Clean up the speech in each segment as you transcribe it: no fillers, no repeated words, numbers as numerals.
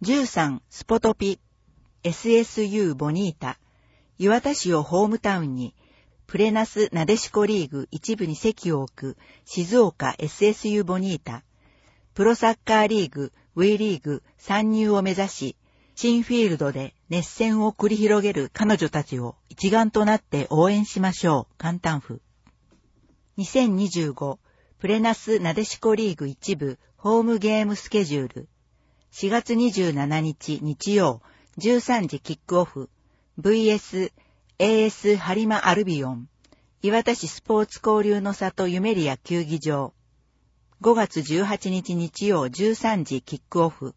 13スポトピ SSU ボニータ、磐田市をホームタウンに、プレナスなでしこリーグ一部に席を置く静岡 SSU ボニータ、プロサッカーリーグ WE リーグ参入を目指し、新フィールドで熱戦を繰り広げる彼女たちを一丸となって応援しましょう。簡単譜。2025プレナスなでしこリーグ一部ホームゲームスケジュール。4月27日日曜13時キックオフ VS AS ハリマアルビオン、磐田市スポーツ交流の里ユメリア球技場。5月18日日曜13時キックオフ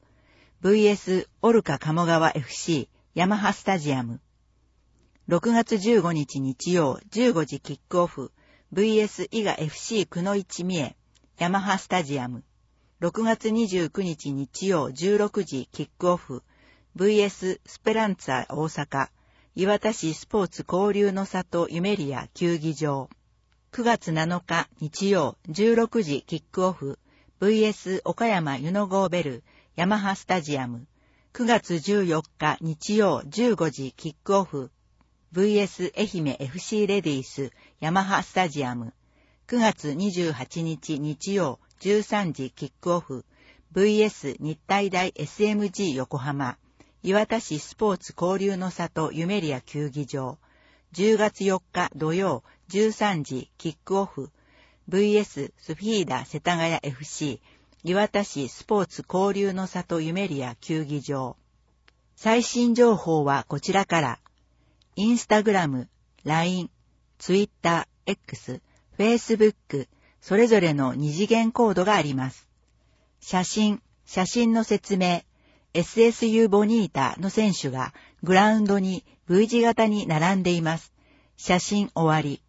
VS オルカ鴨川 FC ヤマハスタジアム。6月15日日曜15時キックオフ VS 伊賀 FC くのいち三重ヤマハスタジアム。6月29日日曜16時キックオフ VS スペランツァ大阪磐田市スポーツ交流の里ユメリア球技場。9月7日日曜16時キックオフ VS 岡山ユノゴーベルヤマハスタジアム。9月14日日曜15時キックオフ VS 愛媛 FC レディースヤマハスタジアム。9月28日日曜13時キックオフ VS 日体大 SMG 横浜磐田市スポーツ交流の里ユメリア球技場。10月4日土曜13時キックオフ VS スフィーダ世田谷 FC 磐田市スポーツ交流の里ユメリア球技場。最新情報はこちらから。インスタグラム、LINE、Twitter、X、Facebook、それぞれの二次元コードがあります。写真の説明、SSU ボニータの選手がグラウンドに V 字型に並んでいます。写真終わり。